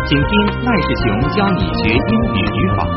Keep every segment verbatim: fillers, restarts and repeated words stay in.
请听赖世雄教你学英语语法。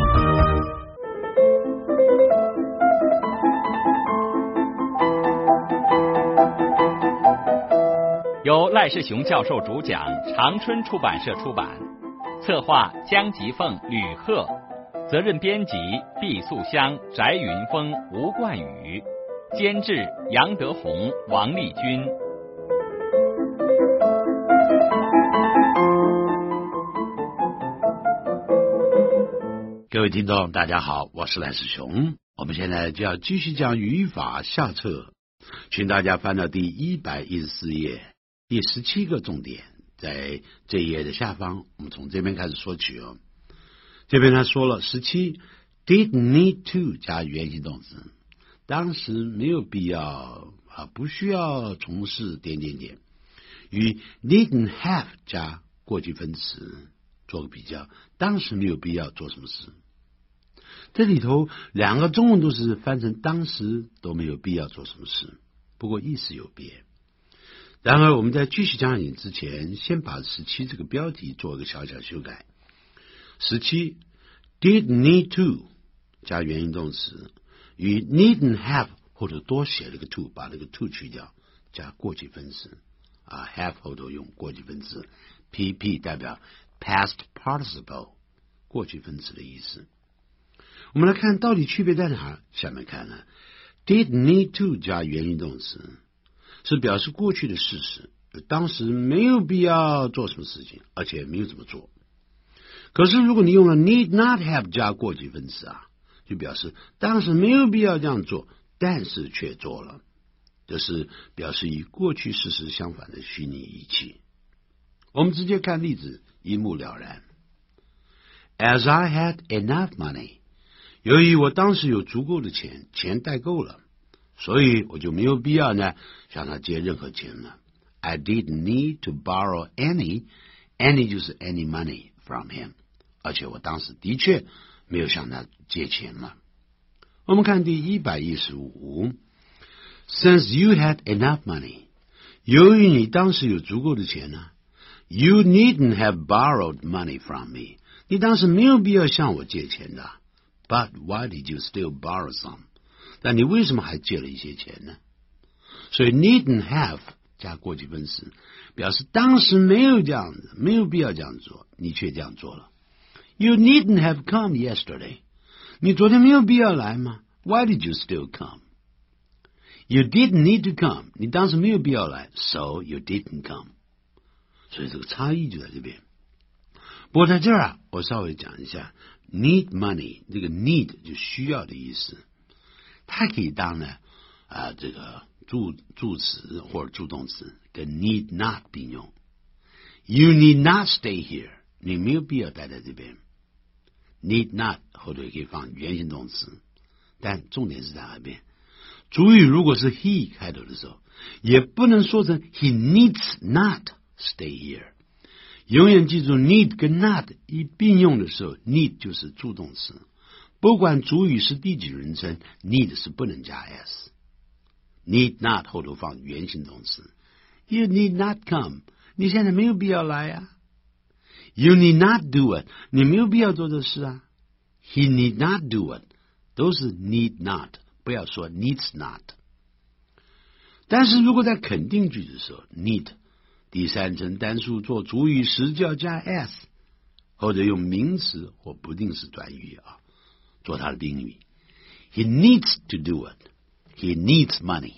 由赖世雄教授主讲，长春出版社出版，策划江吉凤、吕贺，责任编辑毕素香、翟云峰、吴冠宇，监制杨德宏、王丽君。 各位听众大家好，我是赖世雄，我们现在就要继续讲语法下册，请大家翻到第一百一十四页，第十七个重点在这一页的下方，我们从这边开始说起哦。这边他说了十七 did need to 加原形动词，当时没有必要啊，不需要从事点点点，与 didn't have 加过去分词做个比较，当时没有必要做什么事。这里头两个中文都是翻成当时都没有必要做什么事，不过意思有别。然而我们在继续讲解之前，先把十七这个标题做一个小小修改。十七 did need to 加原形动词，与 needn't have 或者多写了个 to， 把那个 to 去掉，加过去分词啊 have 后头用过去分词 P P 代表 past participle 过去分词的意思。我们来看到底区别在哪？下面看呢 did need to 加原形动词是表示过去的事实，当时没有必要做什么事情，而且没有怎么做。可是如果你用了 need not have 加过去分词啊，就表示当时没有必要这样做，但是却做了，这是表示与过去事实相反的虚拟语气。我们直接看例子，一目了然。 As I had enough money， 由于我当时有足够的钱，钱带够了，所以我就没有必要呢向他借任何钱了。 I didn't need to borrow any any 就是 any money from him， 而且我当时的确没有向他借钱了。我们看第一百一十五 Since you had enough money， 由于你当时有足够的钱呢， You needn't have borrowed money from me， 你当时没有必要向我借钱的。 But why did you still borrow some？ 但你为什么还借了一些钱呢？所以 needn't have 加过去分词，表示当时没有这样子，没有必要这样做，你却这样做了。 You needn't have come yesterday， 你昨天没有必要来吗？ Why did you still come？ You didn't need to come， 你当时没有必要来， So you didn't come。 所以这个差异就在这边。不过在这儿啊，我稍微讲一下 need money， 这个 need 就需要的意思，它可以当呢啊这个助助词或者助动词，跟 need not 并用。 You need not stay here， 你没有必要待在这边。 need not 后头也可以放原形动词，但重点是在那边，主语如果是 he 开头的时候，也不能说成 he needs not stay here。永远记住 need 跟 not 一并用的时候， need 就是助动词，不管主语是第几人称， need 是不能加 s。 need not 后头放原形动词， You need not come， 你现在没有必要来啊。 You need not do it， 你没有必要做这事啊。 He need not do it， 都是 need not， 不要说 needs not。 但是如果在肯定句的时候， need第三人称单数做主语时就要加 s， 或者用名词或不定式短语啊做它的宾语。 He needs to do it， He needs money，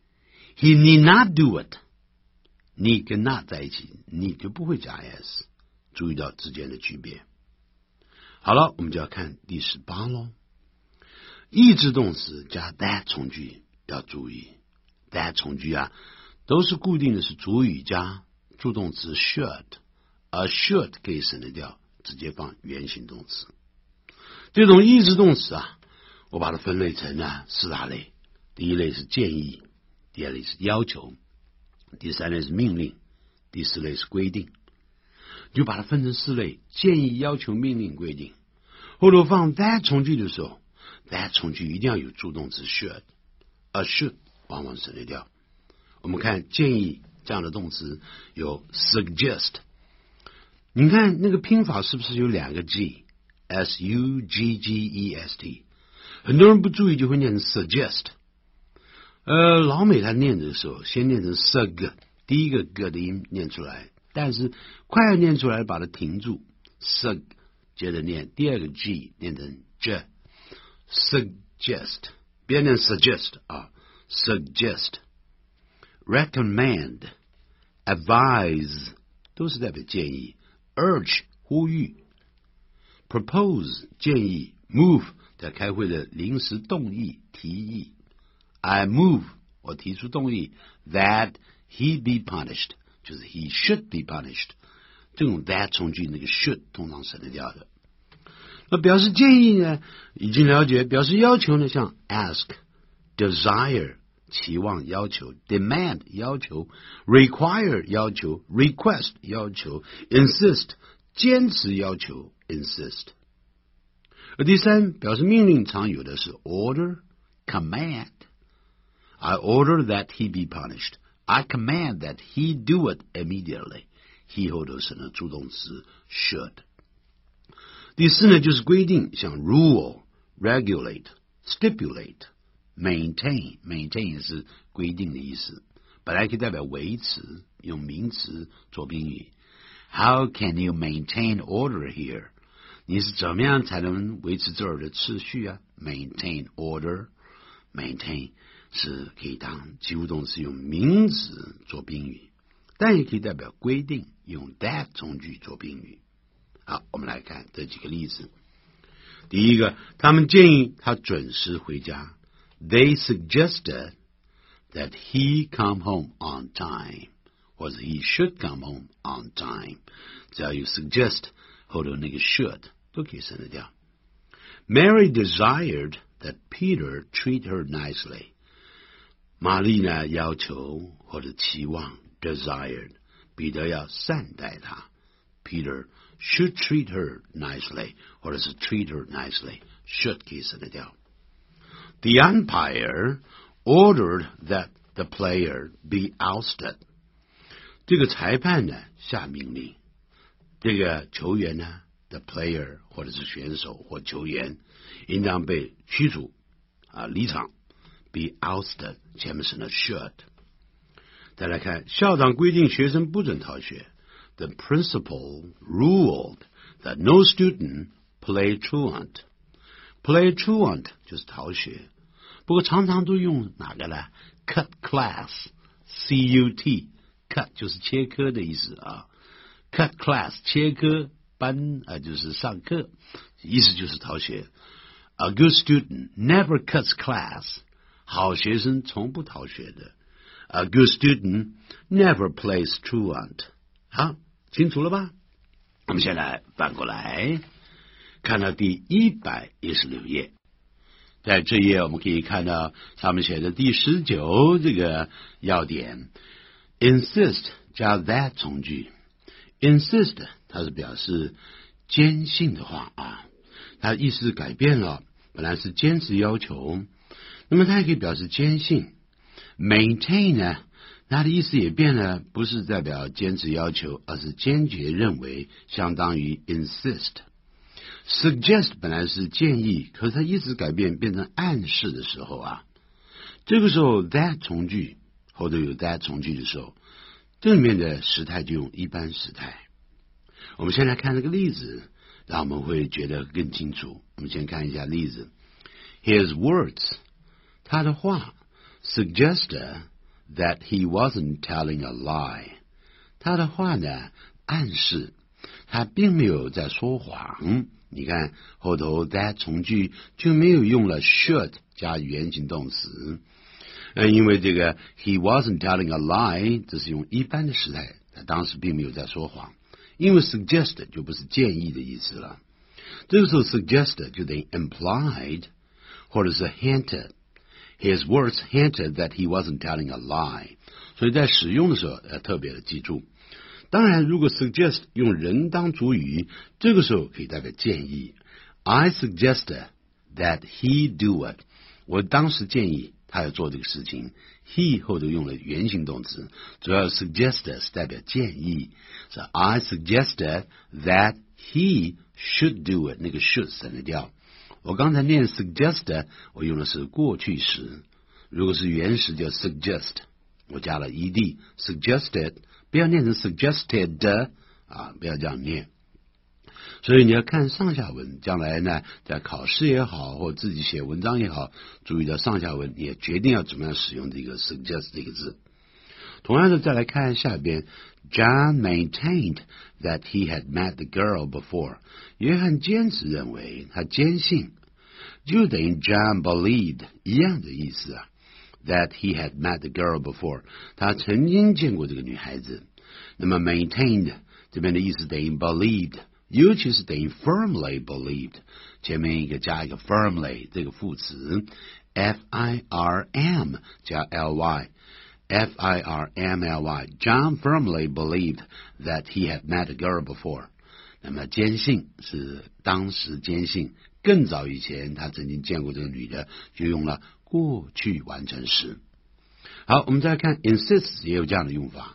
He need not do it， need 跟 not 在一起， need 就不会加 s， 注意到之间的区别。好了，我们就要看第十八咯。意志动词加 that 从句要注意， that 从句啊都是固定的，是主语加助动词 should， 而 should 可以省得掉，直接放原形动词。这种意志动词啊，我把它分类成啊四大类。第一类是建议，第二类是要求，第三类是命令，第四类是规定。就把它分成四类：建议、要求、命令、规定。后头放 that 从句的时候， that 从句一定要有助动词 should， 而 should 往往省略掉。我们看建议这样的动词有 suggest， 你看那个拼法是不是有两个 G S U G G E S T， 很多人不注意就会念成 suggest。呃，老美他念的时候先念成 sug， 第一个 g 的音念出来，但是快要念出来把它停住 sug， 接着念第二个 G 念成 j suggest， 别念 suggest 啊 suggest。 recommend advise 都是代表建议， urge 呼吁， propose 建议， move 在开会的临时动议提议。 I move 我提出动议 that he be punished 就是 he should be punished， 这种 that 从句那个 should 通常省得掉的。那表示建议呢已经了解，表示要求呢像 ask desire 期望要求， demand 要求， require 要求， request 要求， insist 坚持要求 insist。 而第三表示命令常有的是 order command， I order that he be punished， I command that he do it immediately， he 后头是呢助动词 should。 第四呢就是规定，像 rule regulate stipulate maintain maintain 是规定的意思，本来可以代表维持，用名词做宾语。 How can you maintain order here？ 你是怎么样才能维持这儿的秩序啊？ maintain order maintain 是可以当及物动词用名词做宾语，但也可以代表规定，用 that 从句做宾语。好，我们来看这几个例子。第一个，他们建议他准时回家。They suggested that he come home on time， 或者 he should come home on time， 只要有 suggest 后头那个 should 都可以省得掉。Mary desired that Peter treat her nicely， 玛丽呢要求或者期望 desired 彼得要善待她， Peter should treat her nicely， 或者是 treat her nicely， should 可以省得掉。The umpire ordered that the player be ousted， 这个裁判呢下命令，这个球员呢 the player 或者是选手或球员应当被驱逐啊离场， be ousted 前面是呢 should。 再来看校长规定学生不准逃学， The principal ruled that no student play truant， play truant 就是逃学，不过常常都用哪个呢 cut class C U T cut 就是切科的意思啊， cut class 切科班啊就是上课，意思就是逃学。 A good student never cuts class， 好学生从不逃学的。 A good student never plays truant。 好，清楚了吧？我们先来翻过来看到第一百一十六页，在这页我们可以看到上面写的第十九这个要点 insist 加 that 从句。 insist 它是表示坚信的话啊，它意思改变了，本来是坚持要求，那么它也可以表示坚信。 maintain 呢，它的意思也变了，不是代表坚持要求，而是坚决认为，相当于 insist。 suggest 本来是建议，可是它意思改变变成暗示的时候啊，这个时候 that 从句后头有 that 从句的时候，这里面的时态就用一般时态。我们先来看这个例子，让我们会觉得更清楚。我们先看一下例子。 His words 他的话 suggested that he wasn't telling a lie， 他的话呢暗示他并没有在说谎。你看后头 that 从句就没有用了 should 加原形动词，呃，因为这个 he wasn't telling a lie 这是用一般的时态，他当时并没有在说谎，因为 suggest 就不是建议的意思了，这个时候 suggest 就等于 implied 或者是 hinted， his words hinted that he wasn't telling a lie， 所以在使用的时候要特别的记住。当然如果 suggest 用人当主语，这个时候可以代表建议。 I suggested that he do it， 我当时建议他要做这个事情。He 后头用了原形动词，主要 suggested 是代表建议，是 I suggested that he should do it， 那个 should 省略掉。我刚才念 suggested， 我用的是过去时，如果是原时叫 suggest， 我加了 ed suggested， 不要念成 suggested 啊，不要这样念。所以你要看上下文，将来呢，在考试也好，或自己写文章也好，注意到上下文，你也决定要怎么样使用这个 suggest 这个字。同样的，再来看下边 ，John maintained that he had met the girl before。约翰坚持认为，他坚信，就等于 John believed 一样的意思啊。That he had met the girl before， 他曾经见过这个女孩子。那么 maintained 这边的意思等于 believed。尤其是等于 firmly believed， 前面一个加一个 firmly 这个副词 F I R M 加 L Y F I R M L Y John firmly believed that he had met a girl before。 那么坚信是当时坚信，更早以前他曾经见过这个女的，就用了过去完成时。好，我们再看 insists 也有这样的用法，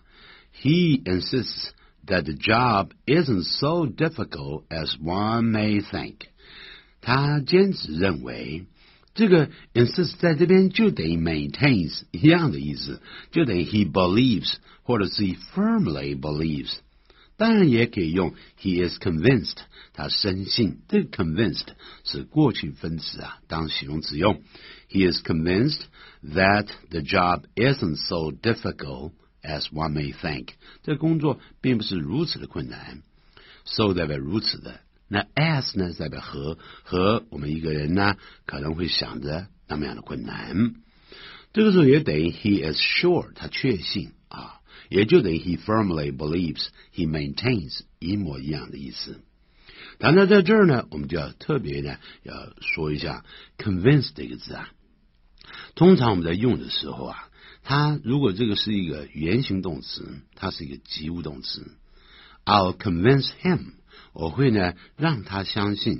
He insists that the job isn't so difficult as one may think。 他坚持认为，这个 insist 在这边就等于 maintains 一样的意思，就等于 he believes 或者是 he firmly believes。 当然也可以用 he is convinced， 他深信。这个 convinced 是过去分词啊，当形容词用。 He is convinced that the job isn't so difficult as one may think， 这工作并不是如此的困难。 so 代表如此的，那 as 呢代表和，和我们一个人呢可能会想着那么样的困难。这个时候也等于 he is sure， 他确信啊，也就等于 he firmly believes he maintains 一模一样的意思。谈到在这儿呢，我们就要特别呢要说一下 convince 这个字啊。通常我们在用的时候啊，它如果这个是一个原形动词，它是一个及物动词。I'll convince him， 我会呢让他相信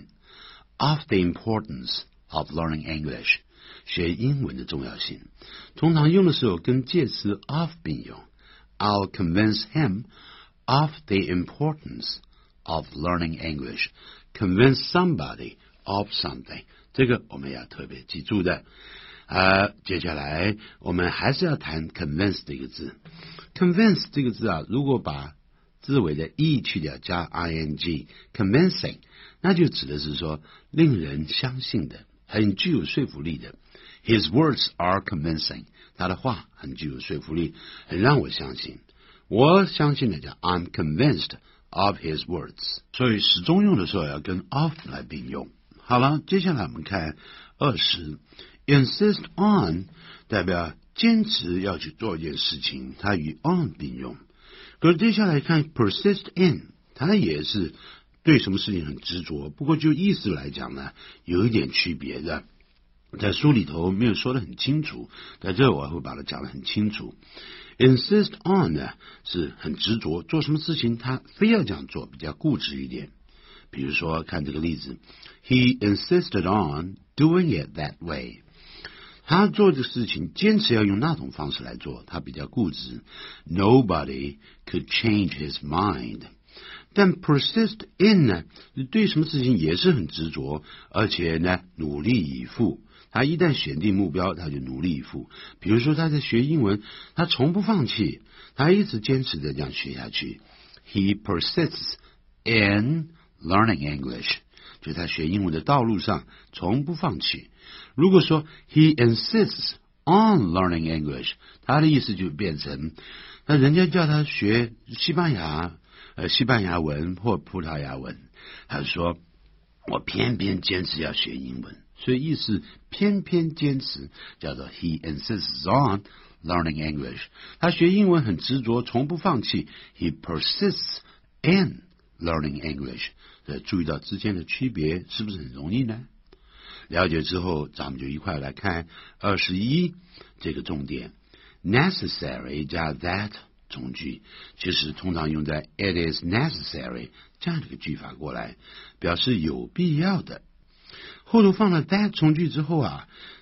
of the importance of learning English， 学英文的重要性。通常用的时候跟介词 of 并用。I'll convince him of the importance of learning English。 Convince somebody of something， 这个我们要特别记住的。呃，接下来我们还是要谈 convince 这个字。convince 这个字啊，如果把字尾的 e 去掉，加 ing convincing， 那就指的是说令人相信的，很具有说服力的。His words are convincing， 他的话很具有说服力，很让我相信。我相信的讲 I'm convinced of his words， 所以始终用的时候要跟 of 来并用。好了，接下来我们看二十。Insist on 代表坚持要去做一件事情，它与 on 并用。可是接下来看 persist in， 它也是对什么事情很执着，不过就意思来讲呢，有一点区别的。在书里头没有说得很清楚，在这我会把它讲得很清楚。Insist on 呢是很执着，做什么事情他非要这样做，比较固执一点。比如说看这个例子 ，He insisted on doing it that way。他做这个事情坚持要用那种方式来做，他比较固执。Nobody could change his mind。但 persist in 呢，对什么事情也是很执着，而且呢努力以赴。他一旦选定目标，他就努力以赴。比如说他在学英文，他从不放弃，他一直坚持的这样学下去。He persists in learning English， 就在学英文的道路上从不放弃。如果说 he insists on learning English， 他的意思就变成，那人家叫他学西班牙呃西班牙文或葡萄牙文，他说我偏偏坚持要学英文，所以意思偏偏坚持，叫做 he insists on learning English。 他学英文很执着，从不放弃。 He persists in learning English。 注意到之间的区别是不是很容易呢？了解之后，咱们就一块来看二十一这个重点。 necessary 加 that 从句，其实通常用在 it is necessary 这样的一个句法过来，表示有必要的。后头放了 that 从句之后啊，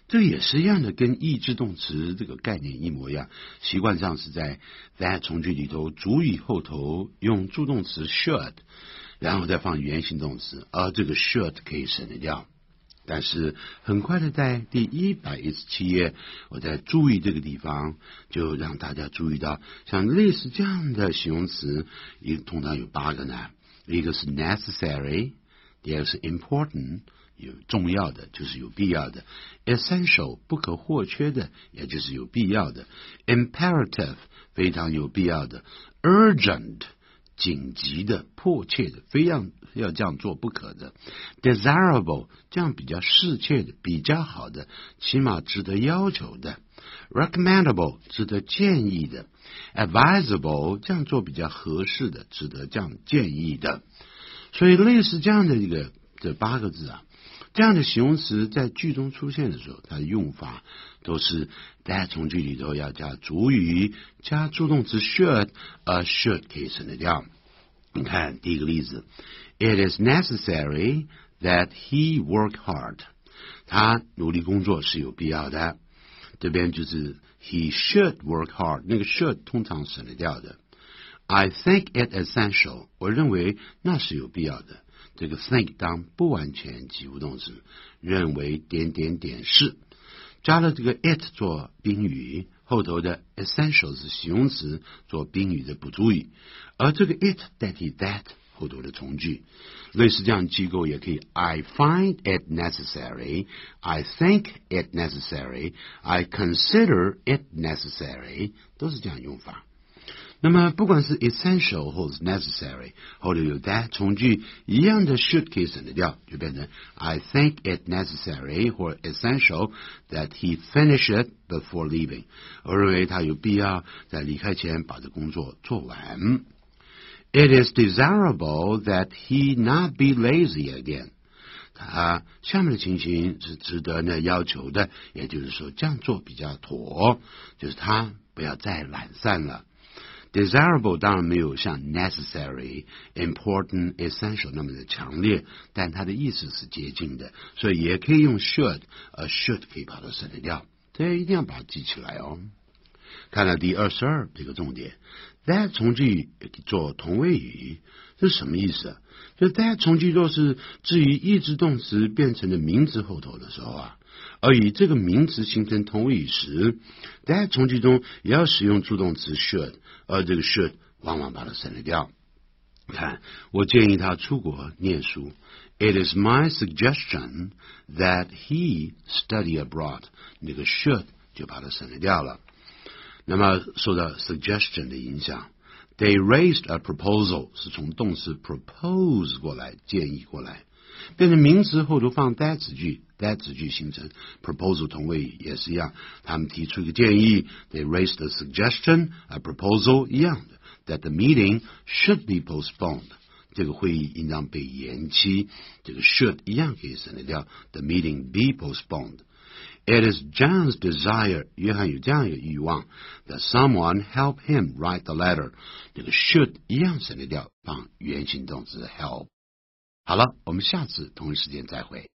这也是一样的，跟意志动词这个概念一模一样。习惯上是在 that 从句里头主语后头用助动词 should， 然后再放原形动词，而这个 should 可以省得掉。但是很快的在第一百一十七页，我在注意这个地方，就让大家注意到，像类似这样的形容词，一通常有八个呢。一个是 necessary， 第二个是 important， 有重要的，就是有必要的 ，essential 不可或缺的，也就是有必要的 ，imperative 非常有必要的 ，urgent 紧急的、迫切的，非要要这样做不可的 ，desirable 这样比较适切的、比较好的，起码值得要求的 ，recommendable 值得建议的 ，advisable 这样做比较合适的、值得这样建议的。所以类似这样的一个这八个字啊，这样的形容词在句中出现的时候，它的用法都是在从句里头要加主语，加助动词 should， 而 should 可以省得掉。你看第一个例子 ，It is necessary that he work hard。他努力工作是有必要的。这边就是 he should work hard， 那个 should 通常省得掉的。I think it essential， 我认为那是有必要的。这个 think 当不完全及物动词，认为点点点是，加了这个 it 做宾语，后头的 essential 是形容词做宾语的补助语，而这个 it 代替 that 后头的从句。类似这样机构也可以 I find it necessary， I think it necessary， I consider it necessary， 都是这样用法。那么不管是 essential 或是 necessary， 后头有 that 从句一样的 should 可以省得掉，就变成 I think it necessary 或 essential that he finish it before leaving。我认为他有必要在离开前把这工作做完。It is desirable that he not be lazy again。他下面的情形是值得呢要求的，也就是说这样做比较妥，就是他不要再懒散了。Desirable 当然没有像 necessary、important、essential 那么的强烈，但它的意思是接近的，所以也可以用 should， 而 should 可以把它省得掉，这一定要把它记起来哦。看到第二十二这个重点 ，that 从句做同位语，这是什么意思啊？就 that 从句若是至于意志动词变成了名词后头的时候啊，而以这个名词形成同位语时 ，that 从句中也要使用助动词 should， 而这个 should 往往把它省略掉。看，我建议他出国念书。It is my suggestion that he study abroad。那个 should 就把它省略掉了。那么受到 suggestion 的影响 ，they raised a proposal 是从动词 propose 过来，建议过来。变成名词后头放 that 子句 that 子句形成 proposal 同位语也是一样，他们提出一个建议 they raised a suggestion a proposal 一样的 that the meeting should be postponed 这个会议应当被延期，这个 should 一样可以省略掉 the meeting be postponed。 It is John's desire 约翰有这样一个欲望 that someone help him write the letter 这个 should 一样省略掉放原形动词 help。好了，我们下次同一时间再会。